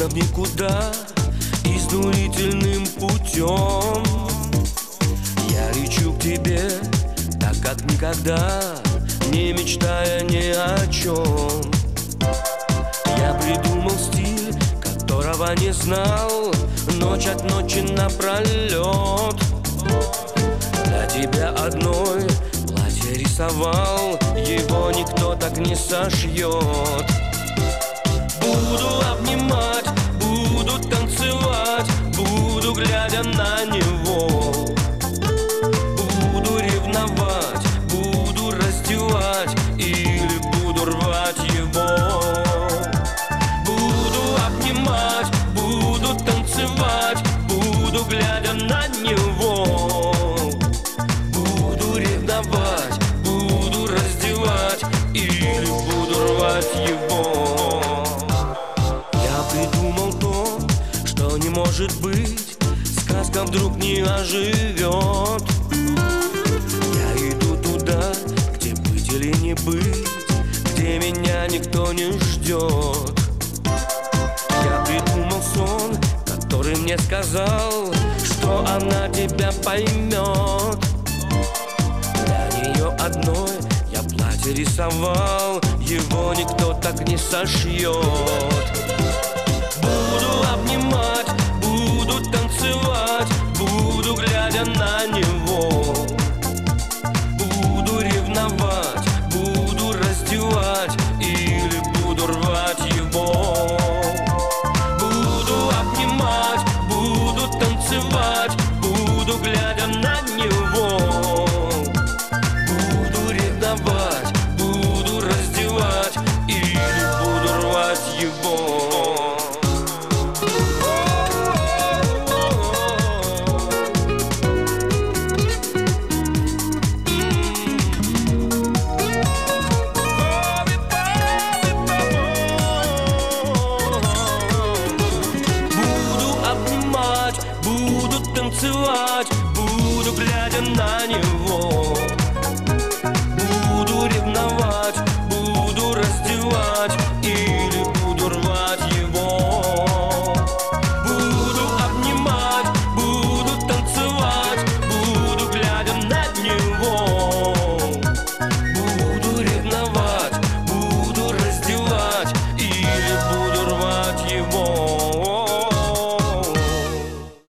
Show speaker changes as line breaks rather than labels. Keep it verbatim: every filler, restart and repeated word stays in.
трудно в никуда, изнурительным путем. Я лечу к тебе, так как никогда, не мечтая ни о чем. Я придумал стиль, которого не знал, ночь от ночи напролет. Для тебя одной платье рисовал, его никто так не сошьет. Буду обнимать, буду танцевать, буду глядя на него. Буду ревновать, буду раздевать или буду рвать его. Буду обнимать, буду танцевать, буду глядя на него. Буду ревновать, буду раздевать или буду рвать его. Придумал то, что не может быть, сказка вдруг не оживет. Я иду туда, где быть или не быть, где меня никто не ждет. Я придумал сон, который мне сказал, что она тебя поймет. Для нее одной я платье рисовал, его никто так не сошьет.